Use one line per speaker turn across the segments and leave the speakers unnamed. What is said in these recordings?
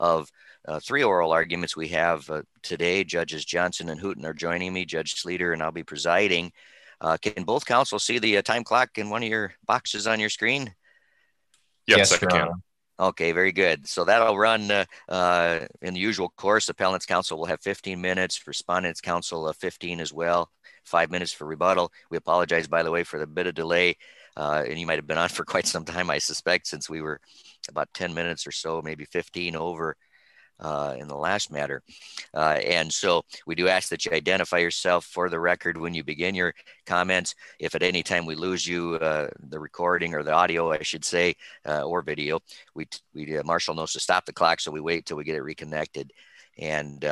of 3 oral arguments we have today. Judges Johnson and Hooten are joining me. Judge Sleeter and I'll be presiding. Can both counsel see the time clock in one of your boxes on your screen?
Yes, I can.
Okay, very good. So that'll run in the usual course. Appellant's counsel will have 15 minutes, respondent's counsel 15 as well, 5 minutes for rebuttal. We apologize, by the way, for the bit of delay. And you might have been on for quite some time, I suspect, since we were about 10 minutes or so, maybe 15 over in the last matter. And so we do ask that you identify yourself for the record when you begin your comments. If at any time we lose you, the recording or the audio, I should say, or video, Marshall knows to stop the clock, so we wait till we get it reconnected. And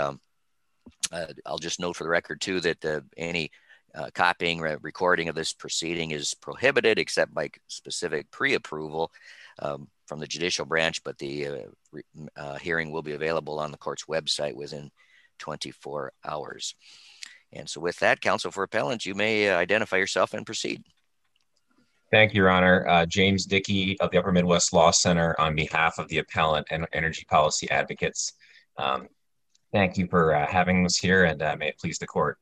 I'll just note for the record too that any copying, recording of this proceeding is prohibited except by specific pre-approval from the judicial branch, but the hearing will be available on the court's website within 24 hours. And so with that, counsel for appellant, you may identify yourself and proceed.
Thank you, Your Honor. James Dickey of the Upper Midwest Law Center on behalf of the appellant and energy policy advocates. Thank you for having us here, and may it please the court.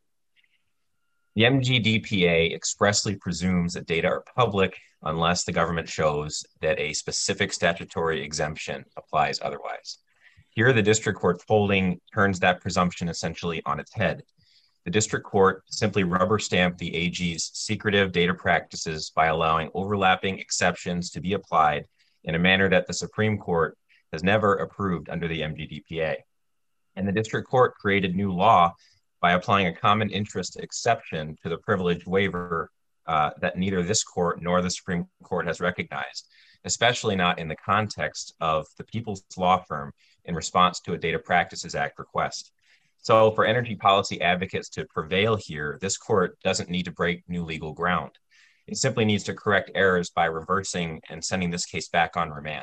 The MGDPA expressly presumes that data are public unless the government shows that a specific statutory exemption applies otherwise. Here, the district court's holding turns that presumption essentially on its head. The district court simply rubber stamped the AG's secretive data practices by allowing overlapping exceptions to be applied in a manner that the Supreme Court has never approved under the MGDPA. And the district court created new law by applying a common interest exception to the privilege waiver that neither this court nor the Supreme Court has recognized, especially not in the context of the People's Law Firm in response to a Data Practices Act request. So for energy policy advocates to prevail here, this court doesn't need to break new legal ground. It simply needs to correct errors by reversing and sending this case back on remand.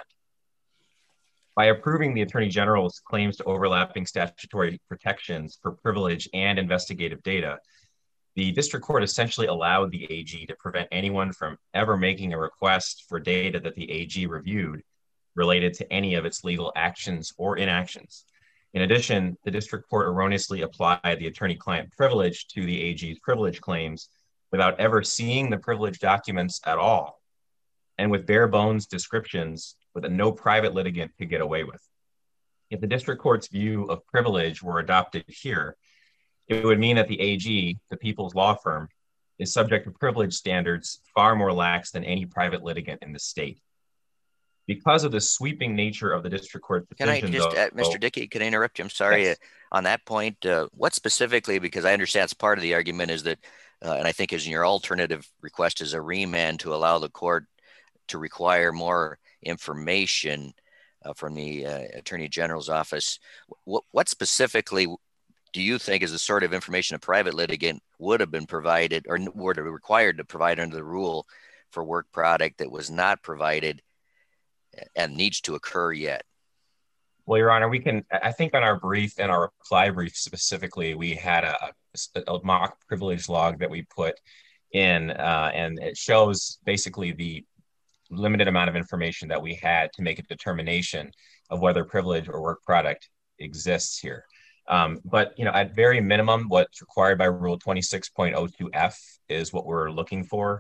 By approving the Attorney General's claims to overlapping statutory protections for privilege and investigative data, the district court essentially allowed the AG to prevent anyone from ever making a request for data that the AG reviewed related to any of its legal actions or inactions. In addition, the district court erroneously applied the attorney-client privilege to the AG's privilege claims without ever seeing the privilege documents at all, and with bare bones descriptions that no private litigant could get away with. If the district court's view of privilege were adopted here, it would mean that the AG, the People's Law Firm, is subject to privilege standards far more lax than any private litigant in the state. Because of the sweeping nature of the district court decision,
Mr. Dickey, can I interrupt you? I'm sorry. Yes. On that point, what specifically, because I understand it's part of the argument is that, and I think as in your alternative request is a remand to allow the court to require more information from the Attorney General's office. What specifically do you think is the sort of information a private litigant would have been provided or were required to provide under the rule for work product that was not provided and needs to occur yet?
Well, Your Honor, I think on our brief and our reply brief specifically, we had a mock privilege log that we put in, and it shows basically the limited amount of information that we had to make a determination of whether privilege or work product exists here. But, at very minimum, what's required by Rule 26.02F is what we're looking for.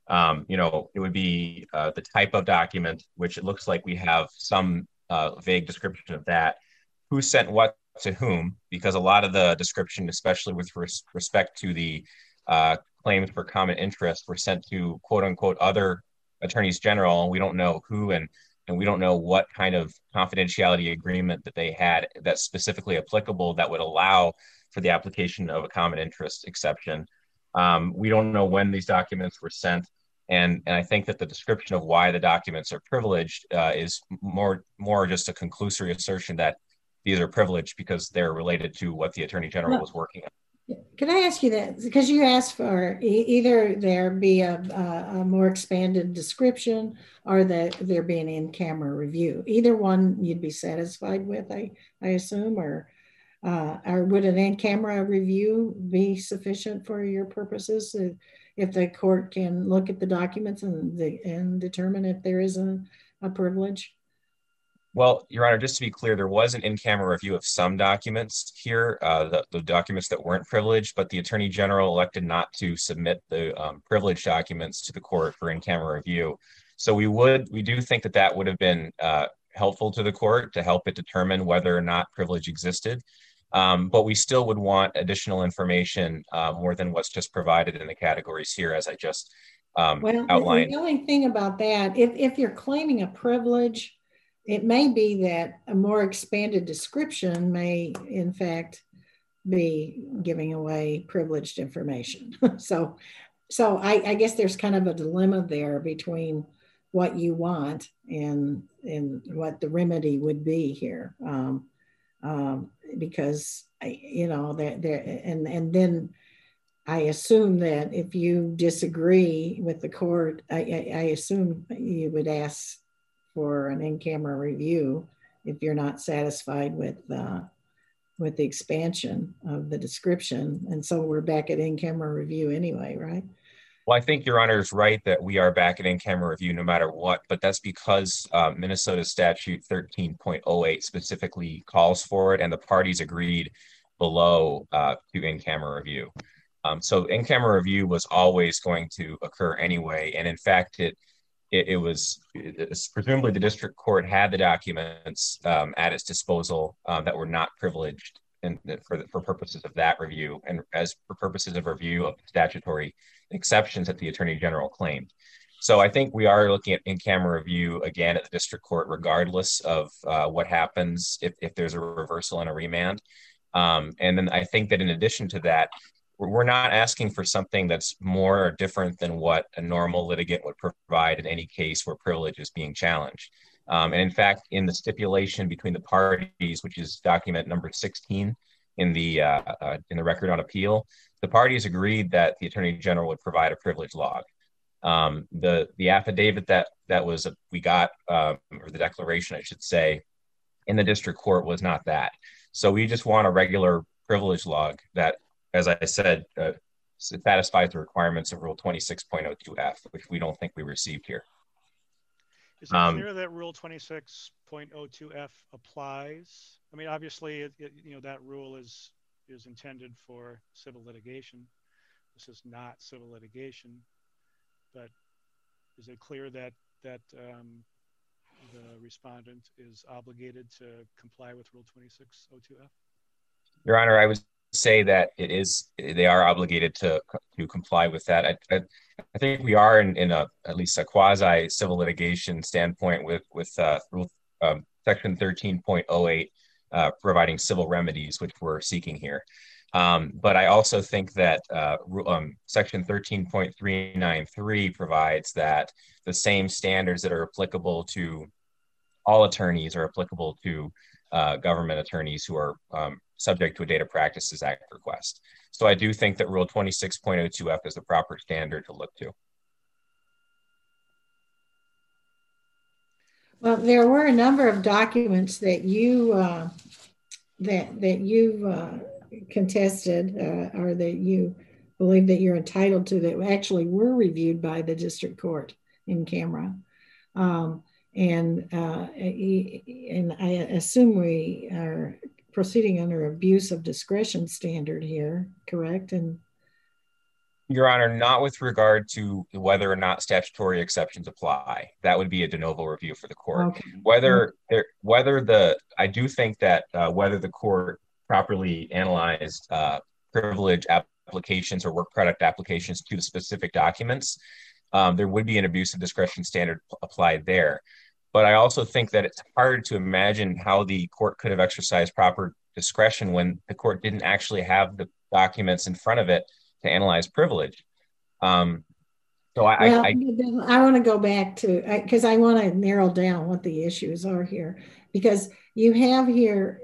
It would be the type of document, which it looks like we have some vague description of that. Who sent what to whom? Because a lot of the description, especially with respect to the claims for common interest, were sent to quote unquote other attorneys general. We don't know who and we don't know what kind of confidentiality agreement that they had that's specifically applicable that would allow for the application of a common interest exception. We don't know when these documents were sent. And I think that the description of why the documents are privileged is more just a conclusory assertion that these are privileged because they're related to what the Attorney General was working on.
Can I ask you that? Because you asked for either there be a more expanded description or that there be an in-camera review. Either one you'd be satisfied with, I assume, or would an in-camera review be sufficient for your purposes if the court can look at the documents and determine if there is a privilege?
Well, Your Honor, just to be clear, there was an in-camera review of some documents here, the documents that weren't privileged, but the Attorney General elected not to submit the privileged documents to the court for in-camera review. So we do think that that would have been helpful to the court to help it determine whether or not privilege existed. But we still would want additional information more than what's just provided in the categories here, as I just outlined.
The only thing about that, if you're claiming a privilege, it may be that a more expanded description may, in fact, be giving away privileged information. So I guess there's kind of a dilemma there between what you want and what the remedy would be here, because and then I assume that if you disagree with the court, I assume you would ask for an in-camera review if you're not satisfied with the expansion of the description. And so we're back at in-camera review anyway, right?
Well, I think Your Honor is right that we are back at in-camera review no matter what, but that's because Minnesota Statute 13.08 specifically calls for it, and the parties agreed below to in-camera review. So in-camera review was always going to occur anyway, and in fact, it was presumably the district court had the documents at its disposal that were not privileged for purposes of that review, and as for purposes of review of statutory exceptions that the Attorney General claimed. So I think we are looking at in-camera review again at the district court, regardless of what happens if there's a reversal and a remand. And then I think that in addition to that, we're not asking for something that's more or different than what a normal litigant would provide in any case where privilege is being challenged. And in fact, in the stipulation between the parties, which is document number 16 in the record on appeal, the parties agreed that the Attorney General would provide a privilege log. The affidavit that was we got, or the declaration, I should say, in the district court was not that. So we just want a regular privilege log that, as I said, satisfies the requirements of Rule 26.02F, which we don't think we received here.
Is it clear that Rule 26.02F applies? I mean, obviously, that rule is intended for civil litigation. This is not civil litigation, but is it clear that the respondent is obligated to comply with Rule 26.02F?
Your Honor, I would say that they are obligated to comply with that. I think we are in at least a quasi civil litigation standpoint with Rule Section 13.08 providing civil remedies, which we're seeking here. But I also think that Section 13.393 provides that the same standards that are applicable to all attorneys are applicable to government attorneys who are subject to a Data Practices Act request. So I do think that Rule 26.02F is the proper standard to look to.
Well, there were a number of documents that you contested or that you believe that you're entitled to that actually were reviewed by the district court in camera. And I assume we are proceeding under abuse of discretion standard here, correct? And
Your Honor, not with regard to whether or not statutory exceptions apply. That would be a de novo review for the court.
Okay.
I do think that whether the court properly analyzed privilege applications or work product applications to the specific documents, there would be an abuse of discretion standard applied there. But I also think that it's hard to imagine how the court could have exercised proper discretion when the court didn't actually have the documents in front of it to analyze privilege. I
want to go back to, because I want to narrow down what the issues are here, because you have here,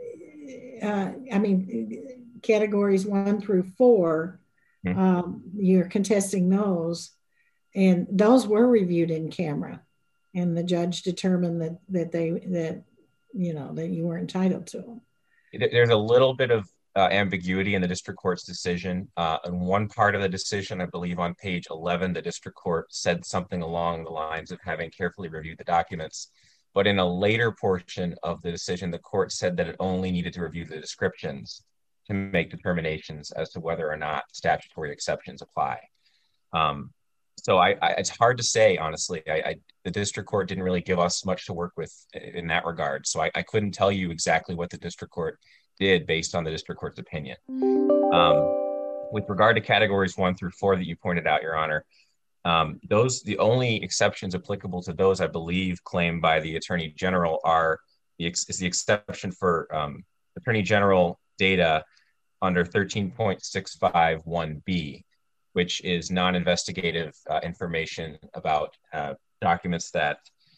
categories 1 through 4, you're contesting those, and those were reviewed in camera, and the judge determined that you were entitled to them.
There's a little bit of ambiguity in the district court's decision. In one part of the decision, I believe on page 11, the district court said something along the lines of having carefully reviewed the documents. But in a later portion of the decision, the court said that it only needed to review the descriptions to make determinations as to whether or not statutory exceptions apply. So it's hard to say, honestly. The district court didn't really give us much to work with in that regard. So I couldn't tell you exactly what the district court did based on the district court's opinion. With regard to categories 1 through 4 that you pointed out, Your Honor, the only exceptions applicable to those, I believe, claimed by the Attorney General is the exception for Attorney General data under 13.651B, which is non-investigative information about documents that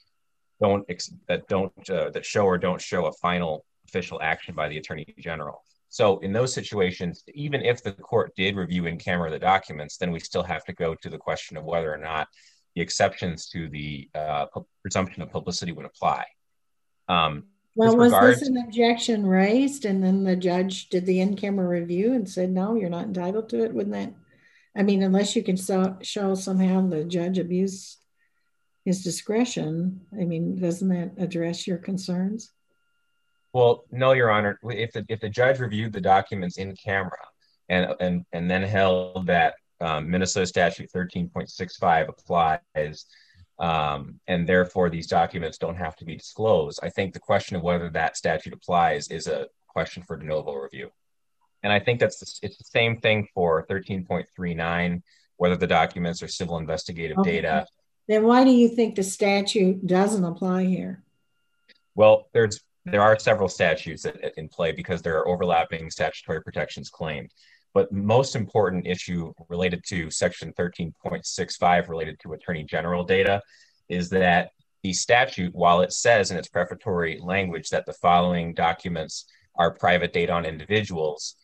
show or don't show a final official action by the Attorney General. So in those situations, even if the court did review in camera the documents, then we still have to go to the question of whether or not the exceptions to the presumption of publicity would apply.
Well, was this an objection raised and then the judge did the in-camera review and said, no, you're not entitled to it? Wouldn't that, I mean, unless you can show somehow the judge abused his discretion, I mean, doesn't that address your concerns?
Well, no, Your Honor. If the judge reviewed the documents in camera and then held that Minnesota Statute 13.65 applies, and therefore these documents don't have to be disclosed, I think the question of whether that statute applies is a question for de novo review. And I think it's the same thing for 13.39, whether the documents are civil investigative data.
Then why do you think the statute doesn't apply here?
Well, there are several statutes in play because there are overlapping statutory protections claimed. But most important issue related to Section 13.65 related to Attorney General data is that the statute, while it says in its prefatory language that the following documents are private data on individuals,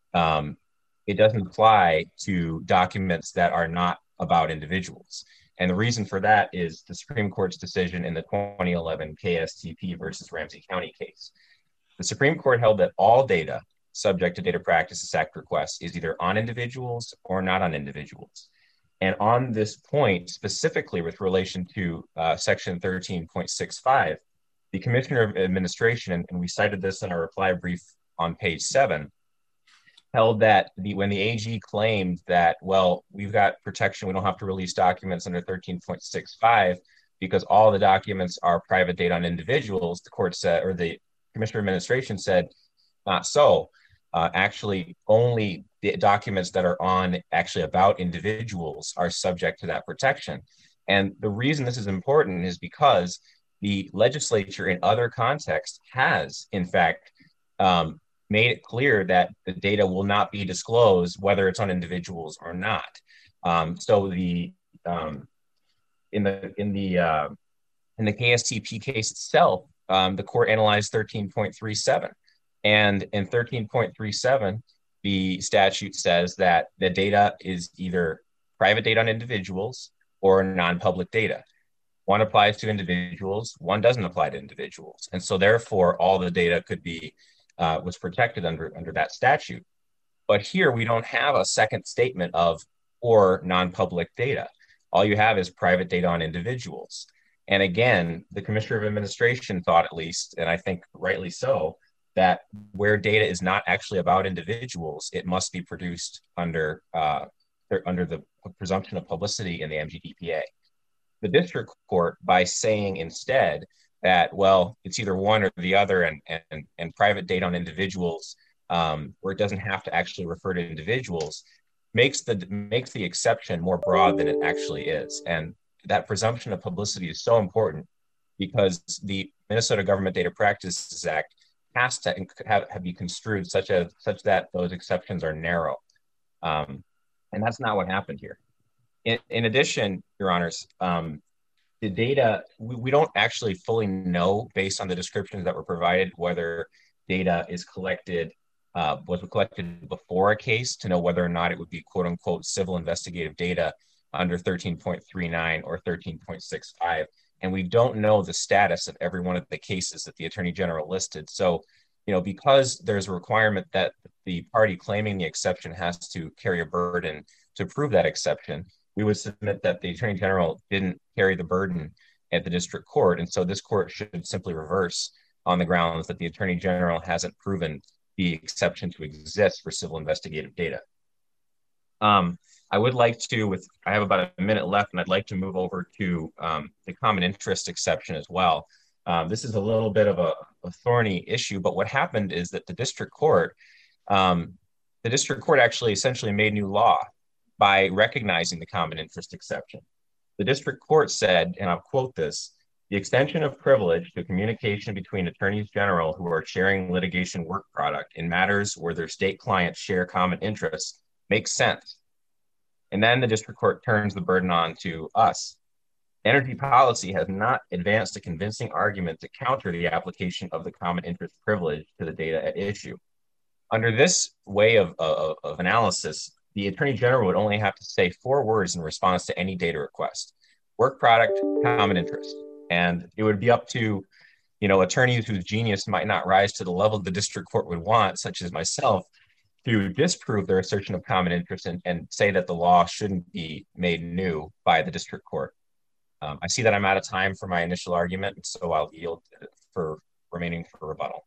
it doesn't apply to documents that are not about individuals. And the reason for that is the Supreme Court's decision in the 2011 KSTP versus Ramsey County case. The Supreme Court held that all data subject to Data Practices Act requests is either on individuals or not on individuals. And on this point, specifically with relation to Section 13.65, the Commissioner of Administration, and we cited this in our reply brief on page 7, held that when the AG claimed that, well, we've got protection, we don't have to release documents under 13.65 because all the documents are private data on individuals, the court said, or the Commissioner of Administration said, not so. Actually, only the documents that are actually about individuals are subject to that protection. And the reason this is important is because the legislature in other contexts has, in fact, made it clear that the data will not be disclosed, whether it's on individuals or not. So in the KSTP case itself, the court analyzed 13.37, and in 13.37, the statute says that the data is either private data on individuals or non-public data. One applies to individuals, one doesn't apply to individuals, and so therefore all the data could be was protected under that statute. But here we don't have a second statement of or non-public data. All you have is private data on individuals. And again, the Commissioner of Administration thought, at least, and I think rightly so, that where data is not actually about individuals, it must be produced under the presumption of publicity in the MGDPA. The district court, by saying instead that, well, it's either one or the other, and private data on individuals, where it doesn't have to actually refer to individuals, makes the exception more broad than it actually is. And that presumption of publicity is so important because the Minnesota Government Data Practices Act has to be construed such that those exceptions are narrow. And that's not what happened here. In addition, Your Honors, the data, we don't actually fully know, based on the descriptions that were provided, whether data was collected before a case to know whether or not it would be quote unquote civil investigative data under 13.39 or 13.65. And we don't know the status of every one of the cases that the Attorney General listed. So, because there's a requirement that the party claiming the exception has to carry a burden to prove that exception, we would submit that the Attorney General didn't carry the burden at the district court. And so this court should simply reverse on the grounds that the Attorney General hasn't proven the exception to exist for civil investigative data. I would like to, I have about a minute left, and I'd like to move over to the common interest exception as well. This is a little bit of a thorny issue, but what happened is that the district court actually essentially made new law by recognizing the common interest exception. The district court said, and I'll quote this, "The extension of privilege to communication between attorneys general who are sharing litigation work product in matters where their state clients share common interests makes sense." And then the district court turns the burden on to us. Energy policy has not advanced a convincing argument to counter the application of the common interest privilege to the data at issue. Under this way of analysis, the Attorney General would only have to say 4 words in response to any data request: work product, common interest. And it would be up to, attorneys whose genius might not rise to the level the district court would want, such as myself, to disprove their assertion of common interest and say that the law shouldn't be made new by the district court. I see that I'm out of time for my initial argument, so I'll yield for remaining for rebuttal.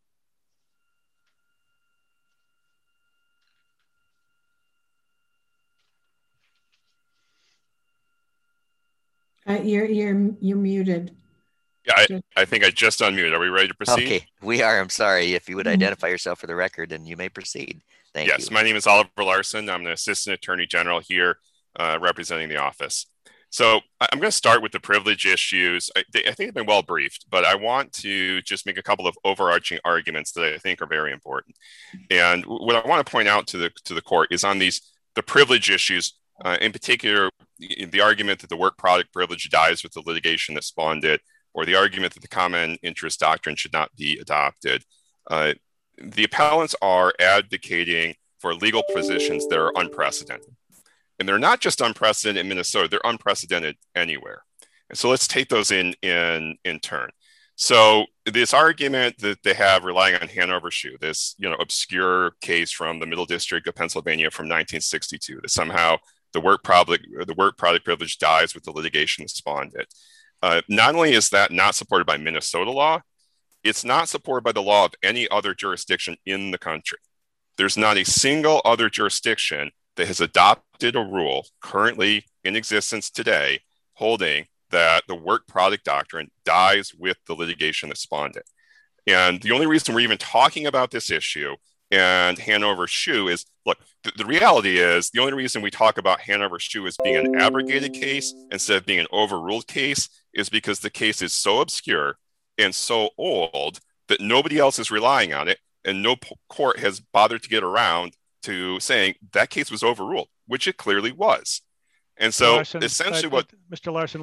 You're muted.
Yeah, I think I just unmuted. Are we ready to proceed?
Okay, we are. I'm sorry. If you would identify yourself for the record, then you may proceed. Thank you.
Yes, my name is Oliver Larson. I'm the Assistant Attorney General here representing the office. So I'm going to start with the privilege issues. I think they've been well briefed, but I want to just make a couple of overarching arguments that I think are very important. And what I want to point out to the court is on the privilege issues, in particular, the argument that the work product privilege dies with the litigation that spawned it, or the argument that the common interest doctrine should not be adopted. The appellants are advocating for legal positions that are unprecedented. And they're not just unprecedented in Minnesota, they're unprecedented anywhere. And so let's take those in turn. So this argument that they have relying on Hanover Shoe, this obscure case from the Middle District of Pennsylvania from 1962, that somehow the work product privilege dies with the litigation that spawned it. Not only is that not supported by Minnesota law, it's not supported by the law of any other jurisdiction in the country. There's not a single other jurisdiction that has adopted a rule currently in existence today holding that the work product doctrine dies with the litigation that spawned it. And the only reason we're even talking about this issue and Hanover Shoe is, look, the reality is the only reason we talk about Hanover Shoe as being an abrogated case instead of being an overruled case is because the case is so obscure and so old that nobody else is relying on it, and no court has bothered to get around to saying that case was overruled, which it clearly was. And so
Larson,
essentially
Mr. Larson,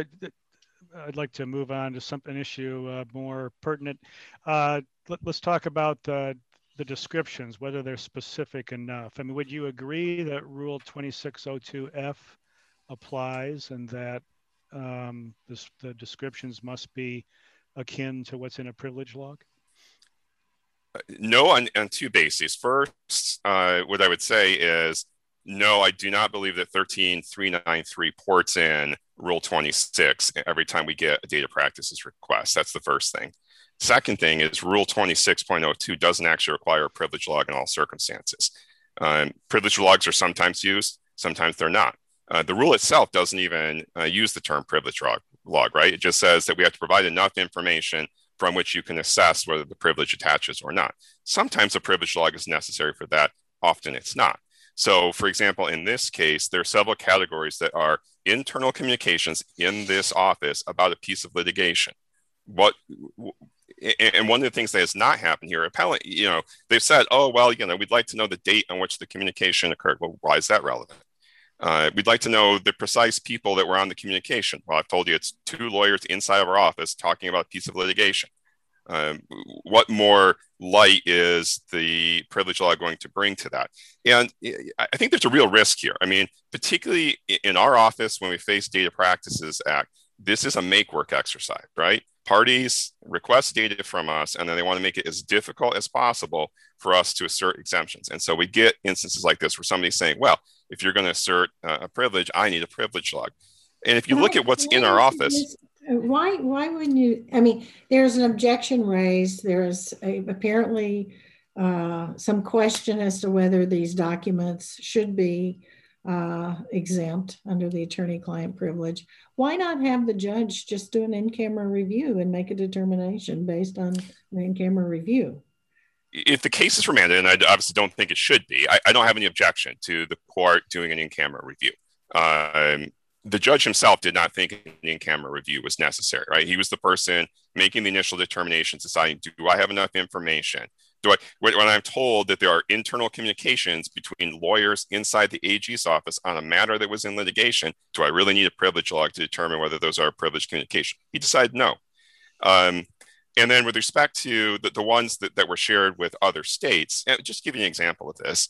I'd like to move on to an issue more pertinent. Let's talk about the descriptions, whether they're specific enough. I mean, would you agree that Rule 2602F applies and that the descriptions must be akin to what's in a privilege log?
No, on 2 bases. First, what I would say is, no, I do not believe that 13393 ports in Rule 26 every time we get a data practices request. That's the first thing. Second thing is Rule 26.02 doesn't actually require a privilege log in all circumstances. Privilege logs are sometimes used, sometimes they're not. The rule itself doesn't even use the term privilege log, right? It just says that we have to provide enough information from which you can assess whether the privilege attaches or not. Sometimes a privilege log is necessary for that. Often it's not. So for example, in this case, there are several categories that are internal communications in this office about a piece of litigation. And one of the things that has not happened here, appellant, they've said, oh, well, we'd like to know the date on which the communication occurred. Well, why is that relevant? We'd like to know the precise people that were on the communication. Well, I've told you it's 2 lawyers inside of our office talking about a piece of litigation. What more light is the privilege law going to bring to that? And I think there's a real risk here. I mean, particularly in our office, when we face Data Practices Act, this is a make work exercise, right? Parties request data from us, and then they want to make it as difficult as possible for us to assert exemptions. And so we get instances like this where somebody's saying, well, if you're going to assert a privilege, I need a privilege log. And if you look at what's in our office.
Why wouldn't you? I mean, there's an objection raised. There's apparently some question as to whether these documents should be exempt under the attorney-client privilege. Why not have the judge just do an in-camera review and make a determination based on an in-camera review?
If the case is remanded, and I obviously don't think it should be, I don't have any objection to the court doing an in-camera review. The judge himself did not think an in-camera review was necessary, right? He was the person making the initial determinations, deciding, do I have enough information? When I'm told that there are internal communications between lawyers inside the AG's office on a matter that was in litigation, do I really need a privilege log to determine whether those are privileged communication? He decided no. And then with respect to the ones that were shared with other states, just give you an example of this,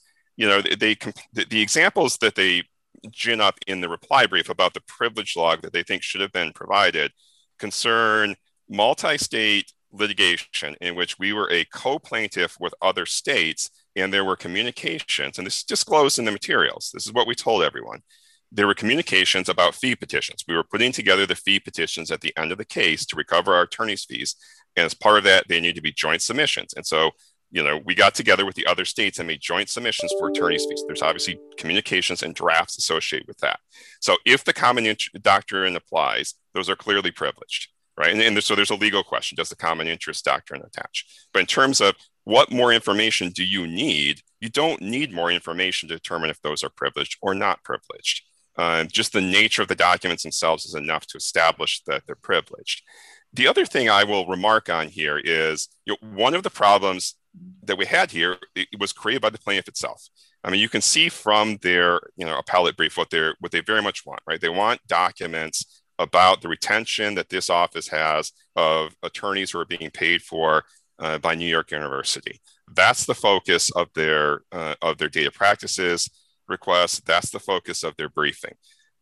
the examples that they gin up in the reply brief about the privilege log that they think should have been provided concern multi-state litigation in which we were a co-plaintiff with other states, and there were communications, and this is disclosed in the materials. This is what we told everyone. There were communications about fee petitions. We were putting together the fee petitions at the end of the case to recover our attorney's fees. And as part of that, they need to be joint submissions. And so, we got together with the other states and made joint submissions for attorney's fees. There's obviously communications and drafts associated with that. So if the common doctrine applies, those are clearly privileged, right? And so there's a legal question. Does the common interest doctrine attach? But in terms of what more information do you need, you don't need more information to determine if those are privileged or not privileged. Just the nature of the documents themselves is enough to establish that they're privileged. The other thing I will remark on here is one of the problems that we had here, it was created by the plaintiff itself. I mean, you can see from their appellate brief what they very much want, right? They want documents about the retention that this office has of attorneys who are being paid for by New York University. That's the focus of their data practices requests. That's the focus of their briefing.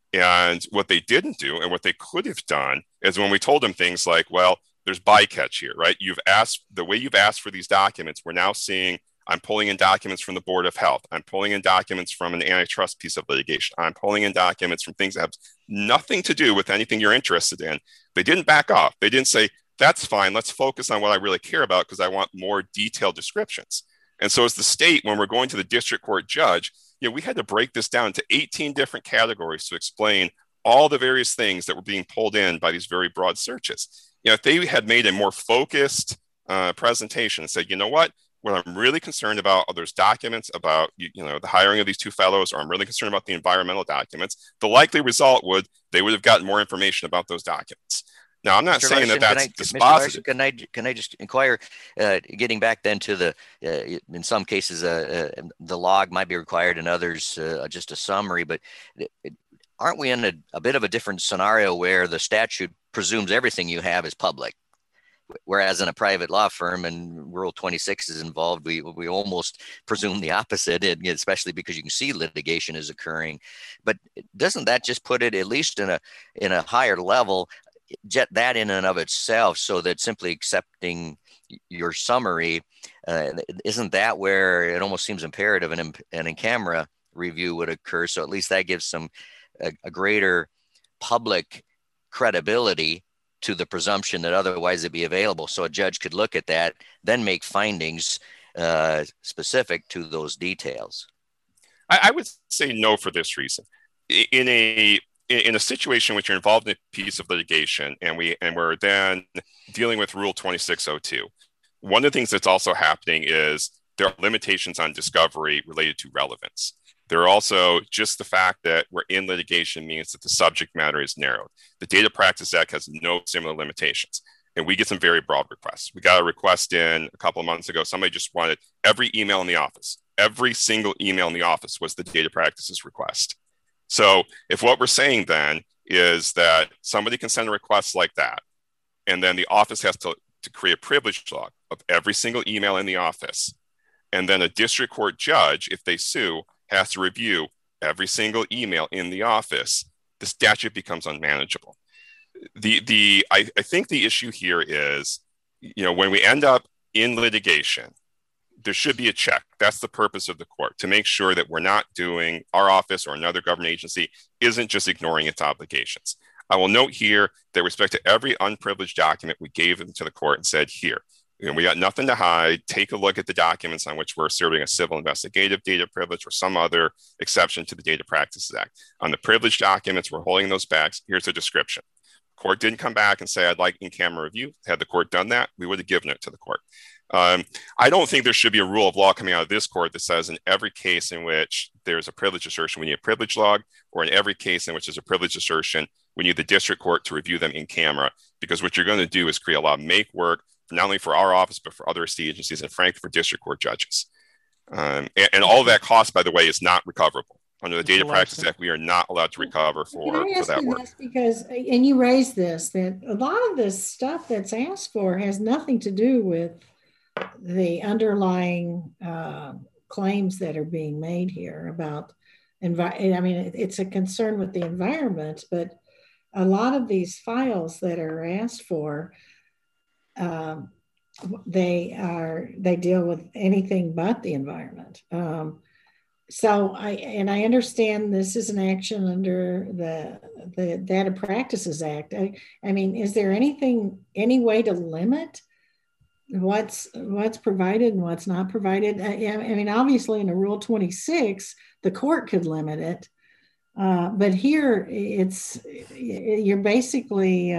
And what they didn't do, and what they could have done, is when we told them things like, well, there's bycatch here, right? The way you've asked for these documents, we're now seeing, I'm pulling in documents from the Board of Health. I'm pulling in documents from an antitrust piece of litigation. I'm pulling in documents from things that have nothing to do with anything you're interested in. They didn't back off. They didn't say, that's fine, let's focus on what I really care about because I want more detailed descriptions. And so as the state, when we're going to the district court judge, we had to break this down to 18 different categories to explain all the various things that were being pulled in by these very broad searches. If they had made a more focused presentation and said, what I'm really concerned about are those documents about, the hiring of these two fellows, or I'm really concerned about the environmental documents, the likely result they would have gotten more information about those documents. Now, I'm not saying that that's dispositive.
Can I just inquire, getting back then to in some cases, the log might be required, in others, just a summary, but aren't we in a bit of a different scenario where the statute presumes everything you have is public? Whereas in a private law firm, and Rule 26 is involved, we almost presume the opposite, especially because you can see litigation is occurring. But doesn't that just put it at least in a higher level, that in and of itself, so that simply accepting your summary, isn't that where it almost seems imperative an in-camera review would occur? So at least that gives a greater public credibility to the presumption that otherwise it'd be available. So a judge could look at that, then make findings specific to those details.
I would say no for this reason. In a situation in which you're involved in a piece of litigation and we're then dealing with Rule 2602, one of the things that's also happening is there are limitations on discovery related to relevance. There are also just the fact that we're in litigation means that the subject matter is narrowed. The Data Practice Act has no similar limitations, and we get some very broad requests. We got a request in a couple of months ago. Somebody just wanted every email in the office. Every single email in the office was the data practices request. So if what we're saying then is that somebody can send a request like that, and then the office has to create a privilege log of every single email in the office, and then a district court judge, if they sue, has to review every single email in the office, the statute becomes unmanageable. I think the issue here is, when we end up in litigation, there should be a check. That's the purpose of the court, to make sure that we're not doing, our office or another government agency isn't just ignoring its obligations. I will note here that with respect to every unprivileged document, we gave them to the court and said, here, we got nothing to hide. Take a look at the documents on which we're asserting a civil investigative data privilege or some other exception to the Data Practices Act. On the privileged documents, we're holding those back. Here's the description. Court didn't come back and say, I'd like in-camera review. Had the court done that, we would have given it to the court. I don't think there should be a rule of law coming out of this court that says in every case in which there's a privilege assertion, we need a privilege log, or in every case in which there's a privilege assertion, we need the district court to review them in camera, because what you're going to do is create a lot of make work, not only for our office, but for other state agencies and frankly, for district court judges. And all of that cost, by the way, is not recoverable. Under the Data Practices Act, we are not allowed to recover for that work.
Because, and you raised this, that a lot of this stuff that's asked for has nothing to do with the underlying claims that are being made here about, I mean, it's a concern with the environment, but a lot of these files that are asked for, they deal with anything but the environment. So I understand this is an action under the Data Practices Act. I mean, is there any way to limit what's provided and what's not provided? I mean, obviously in a Rule 26, the court could limit it, but here you're basically.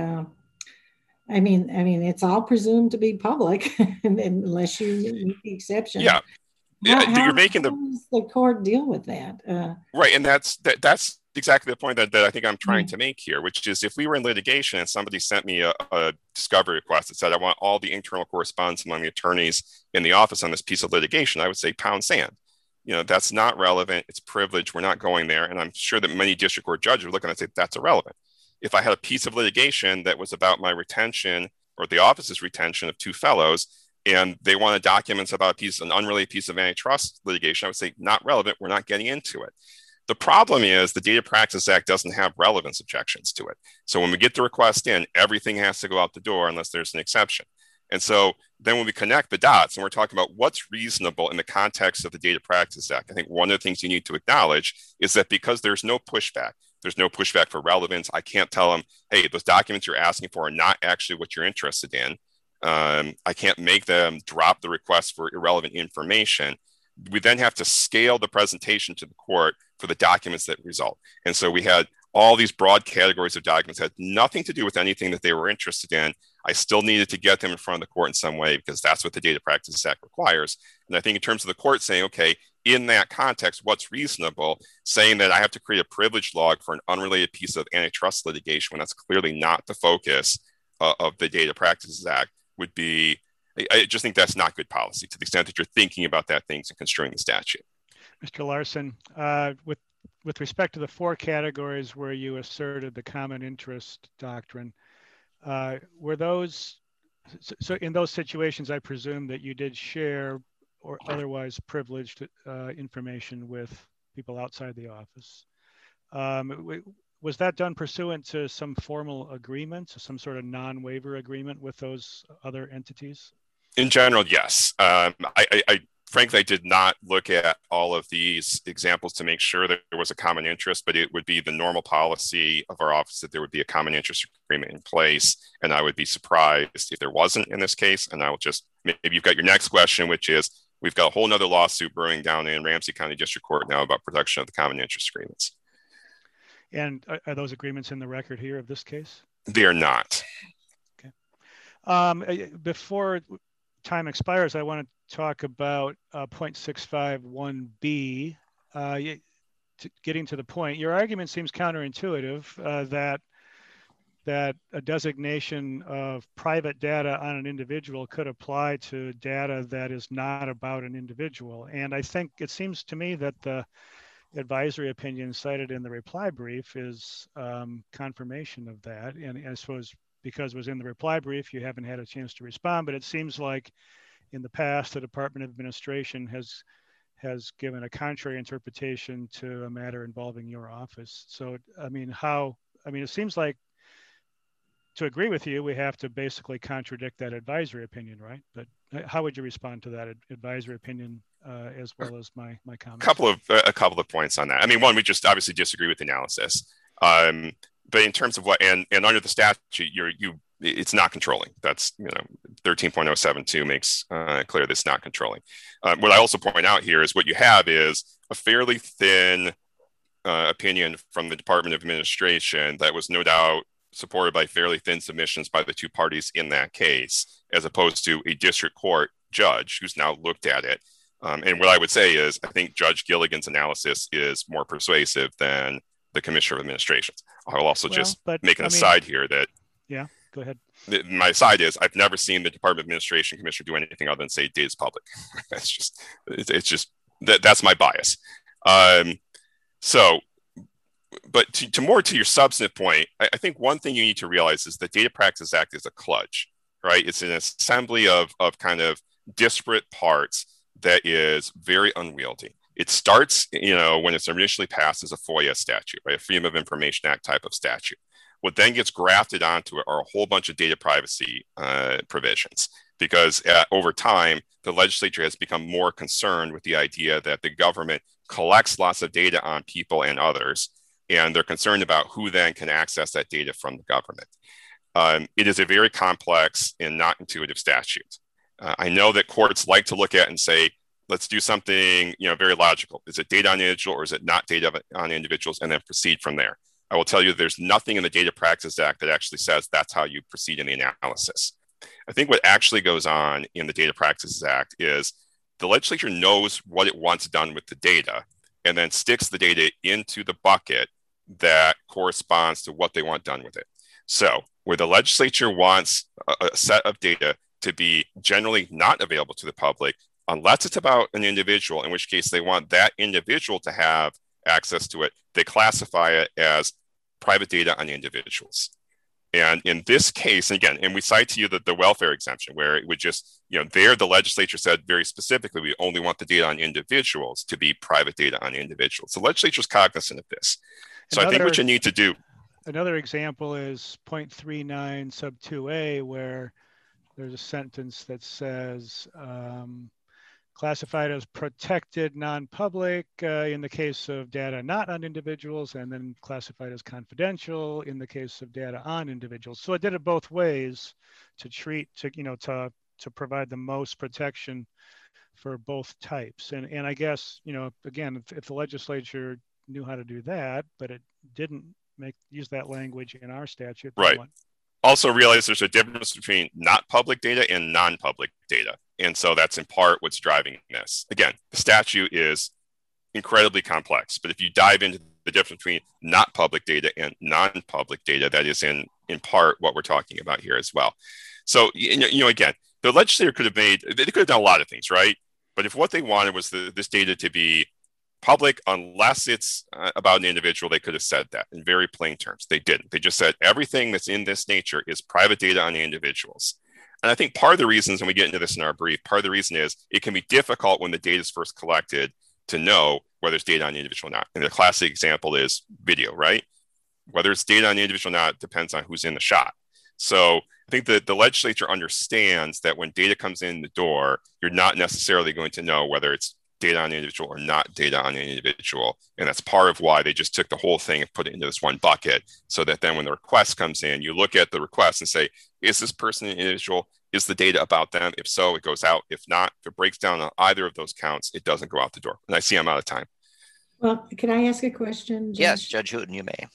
I mean, it's all presumed to be public unless you make the exception.
Yeah.
How does the court deal with that?
Right, and that's exactly the point that I think I'm trying to make here, which is if we were in litigation and somebody sent me a discovery request that said, I want all the internal correspondence among the attorneys in the office on this piece of litigation, I would say pound sand. That's not relevant. It's privilege. We're not going there. And I'm sure that many district court judges would look and say, that's irrelevant. If I had a piece of litigation that was about my retention or the office's retention of 2 fellows, and they wanted documents about an unrelated piece of antitrust litigation, I would say, not relevant. We're not getting into it. The problem is the Data Practices Act doesn't have relevance objections to it. So when we get the request in, everything has to go out the door unless there's an exception. And so then when we connect the dots and we're talking about what's reasonable in the context of the Data Practices Act, I think one of the things you need to acknowledge is that because there's no pushback for relevance. I can't tell them, hey, those documents you're asking for are not actually what you're interested in. I can't make them drop the request for irrelevant information. We then have to scale the presentation to the court for the documents that result. And so we had all these broad categories of documents that had nothing to do with anything that they were interested in. I still needed to get them in front of the court in some way because that's what the Data Practices Act requires. And I think in terms of the court saying, okay, in that context, what's reasonable, saying that I have to create a privilege log for an unrelated piece of antitrust litigation when that's clearly not the focus of the Data Practices Act would be, I just think that's not good policy to the extent that you're thinking about that things and construing the statute.
Mr. Larson, with respect to the 4 categories where you asserted the common interest doctrine, were those, so in those situations, I presume that you did share or otherwise privileged information with people outside the office. Was that done pursuant to some formal agreement, some sort of non-waiver agreement with those other entities?
In general, yes. I frankly, I did not look at all of these examples to make sure that there was a common interest, but it would be the normal policy of our office that there would be a common interest agreement in place. And I would be surprised if there wasn't in this case. And I will just, maybe you've got your next question, which is, we've got a whole nother lawsuit brewing down in Ramsey County District Court now about protection of the common interest agreements.
And are those agreements in the record here of this case?
They are not.
Okay. Before time expires, I want to talk about 0.651B. Getting to the point, your argument seems counterintuitive that a designation of private data on an individual could apply to data that is not about an individual. And I think it seems to me that the advisory opinion cited in the reply brief is confirmation of that. And I suppose because it was in the reply brief, you haven't had a chance to respond, but it seems like in the past, the Department of Administration has given a contrary interpretation to a matter involving your office. So, it seems like to agree with you, we have to basically contradict that advisory opinion, right? But how would you respond to that advisory opinion as well as my comments?
A couple of points on that. I mean, one, we just obviously disagree with the analysis. but in terms of what, and under the statute, it's not controlling. That's 13.072 makes clear that it's not controlling. What I also point out here is what you have is a fairly thin opinion from the Department of Administration that was no doubt supported by fairly thin submissions by the two parties in that case, as opposed to a district court judge who's now looked at it. And what I would say is, I think Judge Gilligan's analysis is more persuasive than the Commissioner of Administration's. I'll also make an aside here that.
Yeah, go ahead.
My side is, I've never seen the Department of Administration Commissioner do anything other than say data is public. That's my bias. But to your substantive point, I think one thing you need to realize is the Data Practices Act is a kludge, right? It's an assembly of kind of disparate parts that is very unwieldy. It starts, when it's initially passed as a FOIA statute, right? A Freedom of Information Act type of statute. What then gets grafted onto it are a whole bunch of data privacy provisions, because over time, the legislature has become more concerned with the idea that the government collects lots of data on people and others, and they're concerned about who then can access that data from the government. It is a very complex and not intuitive statute. I know that courts like to look at and say, let's do something very logical. Is it data on individual or is it not data on individuals, and then proceed from there. I will tell you there's nothing in the Data Practices Act that actually says that's how you proceed in the analysis. I think what actually goes on in the Data Practices Act is the legislature knows what it wants done with the data and then sticks the data into the bucket that corresponds to what they want done with it. So where the legislature wants a set of data to be generally not available to the public, unless it's about an individual, in which case they want that individual to have access to it, they classify it as private data on individuals. And in this case, and we cite to you the welfare exemption, where it would just, there the legislature said very specifically, we only want the data on individuals to be private data on individuals. The legislature is cognizant of this. So I think what you need to do.
Another example is 0.39 sub 2A, where there's a sentence that says, classified as protected non-public in the case of data not on individuals, and then classified as confidential in the case of data on individuals. So it did it both ways to provide the most protection for both types. And I guess, again, if the legislature knew how to do that, but it didn't use that language in our statute.
Right. Also realize there's a difference between not public data and non-public data. And so that's in part what's driving this. Again, the statute is incredibly complex, but if you dive into the difference between not public data and non-public data, that is in part what we're talking about here as well. So, again, the legislature they could have done a lot of things, right? But if what they wanted was this data to be public, unless it's about an individual, they could have said that in very plain terms. They didn't. They just said everything that's in this nature is private data on individuals. And I think part of the reasons, and we get into this in our brief, part of the reason is it can be difficult when the data is first collected to know whether it's data on the individual or not. And the classic example is video, right? Whether it's data on the individual or not depends on who's in the shot. So I think that the legislature understands that when data comes in the door, you're not necessarily going to know whether it's data on an individual or not data on an individual. And that's part of why they just took the whole thing and put it into this one bucket, so that then when the request comes in, you look at the request and say, is this person an individual? Is the data about them? If so, it goes out. If not, if it breaks down on either of those counts, it doesn't go out the door. And I see I'm out of time.
Well, can I ask a question, Judge?
Yes, Judge Hooten, you may.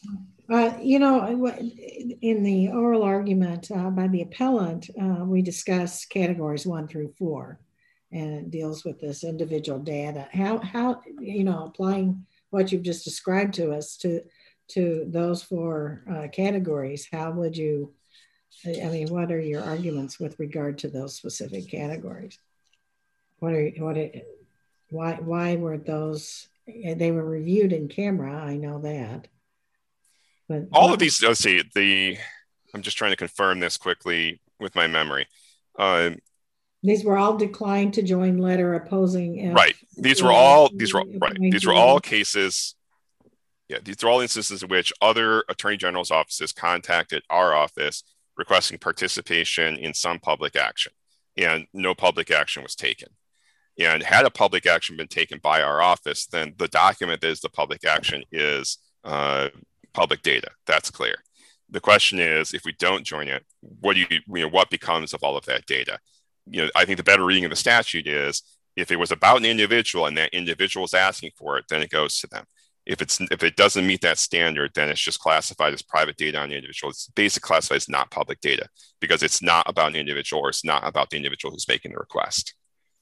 In the oral argument by the appellant, we discussed categories 1 through 4, and it deals with this individual data. How applying what you've just described to us to those 4 categories, how would you? What are your arguments with regard to those specific categories? Why were those? They were reviewed in camera. I know that. But
all of these, let's see. I'm just trying to confirm this quickly with my memory.
These were all declined to join letter opposing.
Right. These were all cases. Yeah, these are all instances in which other attorney general's offices contacted our office requesting participation in some public action, and no public action was taken. And had a public action been taken by our office, then the document that is the public action is public data. That's clear. The question is, if we don't join it, what becomes of all of that data? I think the better reading of the statute is, if it was about an individual and that individual is asking for it, then it goes to them. If it doesn't meet that standard, then it's just classified as private data on the individual. It's basically classified as not public data because it's not about an individual, or it's not about the individual who's making the request.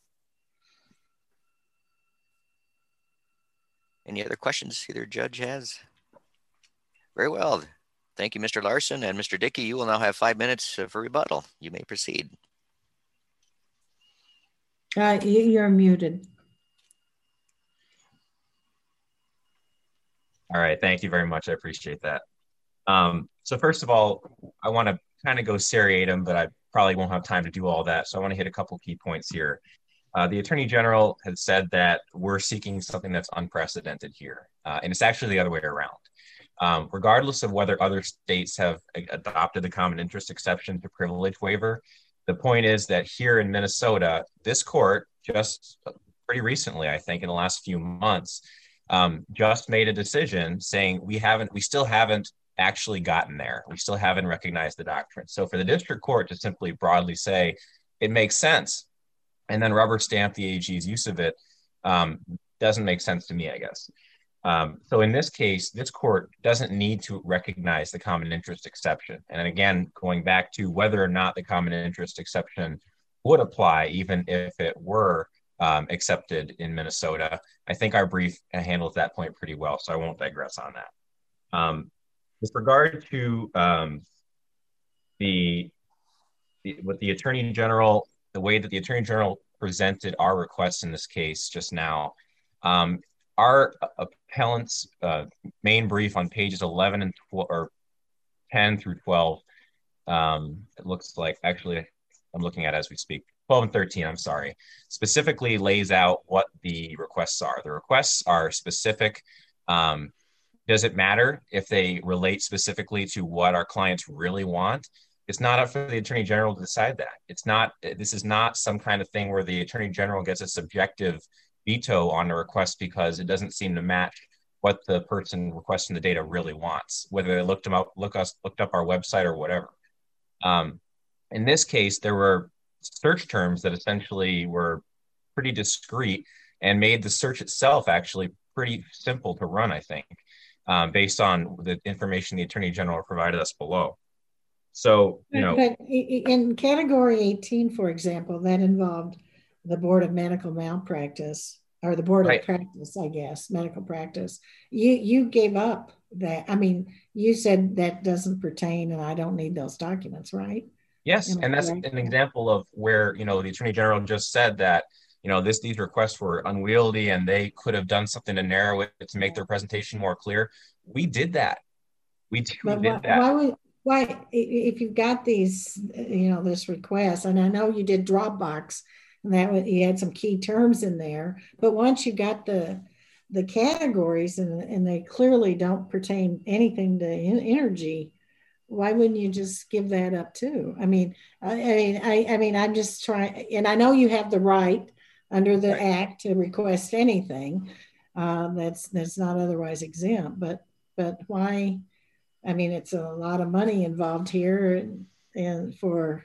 Any other questions either judge has? Very well. Thank you, Mr. Larson, and Mr. Dickey. You will now have 5 minutes for rebuttal. You may proceed.
You're muted.
All right, thank you very much. I appreciate that. So first of all, I want to kind of go seriatim, but I probably won't have time to do all that. So I want to hit a couple key points here. The Attorney General has said that we're seeking something that's unprecedented here, and it's actually the other way around. Regardless of whether other states have adopted the common interest exception to privilege waiver, the point is that here in Minnesota, this court just pretty recently, I think in the last few months, just made a decision saying we still haven't actually gotten there. We still haven't recognized the doctrine. So for the district court to simply broadly say it makes sense and then rubber stamp the AG's use of it doesn't make sense to me, I guess. So in this case, this court doesn't need to recognize the common interest exception. And again, going back to whether or not the common interest exception would apply, even if it were accepted in Minnesota, I think our brief handles that point pretty well, so I won't digress on that. With regard to with the Attorney General, the way that the Attorney General presented our requests in this case just now, our appellant's main brief on pages 11 and 12, or 10 through 12, it looks like, actually, I'm looking at it as we speak, 12 and 13, I'm sorry, specifically lays out what the requests are. The requests are specific. Does it matter if they relate specifically to what our clients really want? It's not up for the Attorney General to decide that. This is not some kind of thing where the Attorney General gets a subjective veto on the request because it doesn't seem to match what the person requesting the data really wants, whether they looked up our website or whatever. In this case, there were search terms that essentially were pretty discreet and made the search itself actually pretty simple to run, I think, based on the information the Attorney General provided us below. So,
But in category 18, for example, that involved the Board of Medical Malpractice, or the Board of Practice, I guess, medical practice. You gave up that. I mean, you said that doesn't pertain and I don't need those documents, right?
Yes, and that's an example of where, the Attorney General just said that, these requests were unwieldy and they could have done something to narrow it to make their presentation more clear. We did that. We did that.
Why, if you've got these, this request, and I know you did Dropbox, and that you had some key terms in there, but once you got the categories and they clearly don't pertain anything to energy, why wouldn't you just give that up too? I mean, I'm just trying, and I know you have the right under the act to request anything that's not otherwise exempt, but why? I mean, it's a lot of money involved here, and for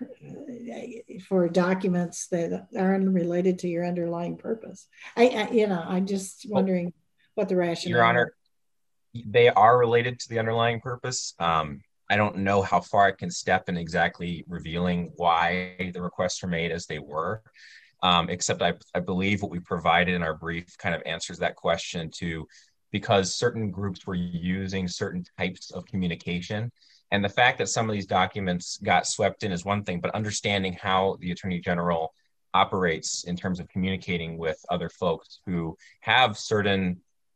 documents that aren't related to your underlying purpose. I'm just wondering what the rationale.
Your Honor, they are related to the underlying purpose. I don't know how far I can step in exactly revealing why the requests were made as they were, except I believe what we provided in our brief kind of answers that question too, because certain groups were using certain types of communication. And the fact that some of these documents got swept in is one thing, but understanding how the Attorney General operates in terms of communicating with other folks who have certain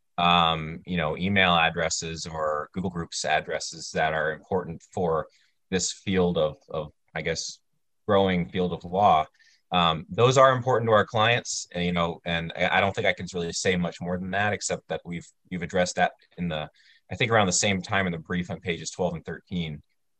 email addresses or Google Groups addresses that are important for this field of I guess, growing field of law. Those are important to our clients, and I don't think I can really say much more than that, except that we've addressed that I think around the same time in the brief on pages 12 and 13.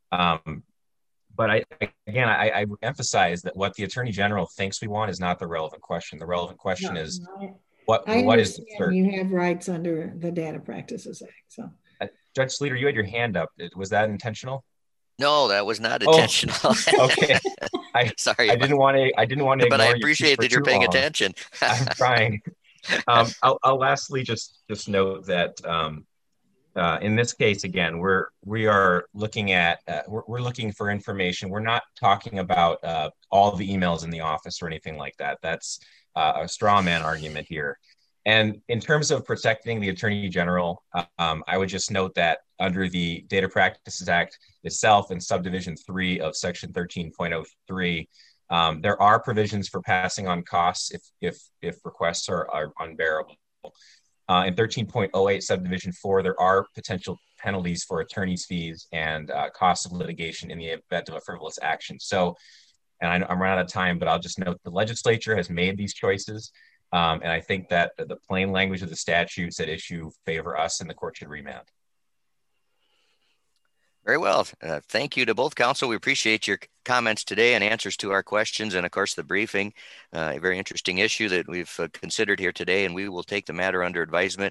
But I emphasize that what the Attorney General thinks we want is not the relevant question. The relevant question is what is the search?
You have rights under the Data Practices Act. So
Judge Sleeter, you had your hand up. Was that intentional?
No, that was not intentional.
Okay.
Sorry.
I didn't want to.
But I appreciate that you're paying attention.
I'm trying. I'll lastly just note that in this case, again, we are looking at we're looking for information. We're not talking about all the emails in the office or anything like that. That's a straw man argument here. And in terms of protecting the Attorney General, I would just note that under the Data Practices Act itself in subdivision 3 of section 13.03, there are provisions for passing on costs if requests are unbearable. In 13.08 subdivision 4, there are potential penalties for attorney's fees and costs of litigation in the event of a frivolous action. So, and I'm running out of time, but I'll just note the legislature has made these choices. And I think that the plain language of the statutes at issue favor us, and the court should remand.
Very well. Thank you to both counsel. We appreciate your comments today and answers to our questions, and of course the briefing. A very interesting issue that we've considered here today, and we will take the matter under advisement